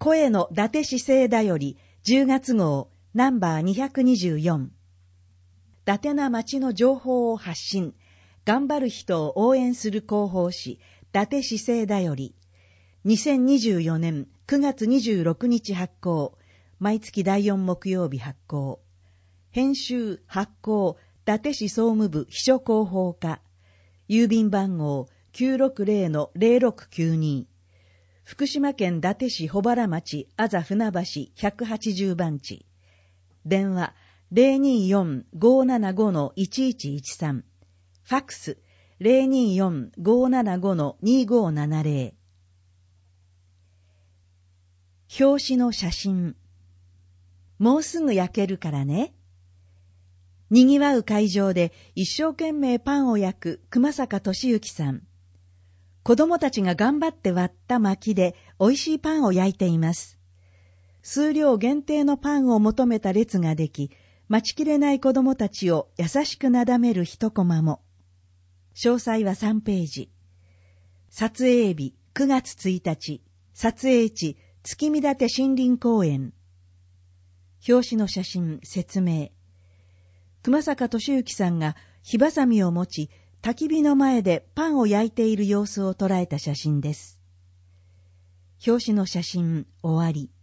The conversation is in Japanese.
声の伊達市政だより10月号ナンバー224。伊達な町の情報を発信、頑張る人を応援する広報誌、伊達市政だより、2024年9月26日発行、毎月第4木曜日発行。編集発行、伊達市総務部秘書広報課。郵便番号 960-0692。福島県伊達市保原町あざ船橋180番地。電話 024-575-1113。ファックス 024-575-2570。表紙の写真。もうすぐ焼けるからね。にぎわう会場で一生懸命パンを焼く熊坂俊之さん。子供たちが頑張って割った薪で美味しいパンを焼いています。数量限定のパンを求めた列ができ、待ちきれない子供たちを優しくなだめる一コマも。詳細は3ページ。撮影日9月1日。撮影地月見館森林公園。表紙の写真、説明。熊坂俊之さんが火ばさみを持ち、焚き火の前でパンを焼いている様子を捉えた写真です。表紙の写真、終わり。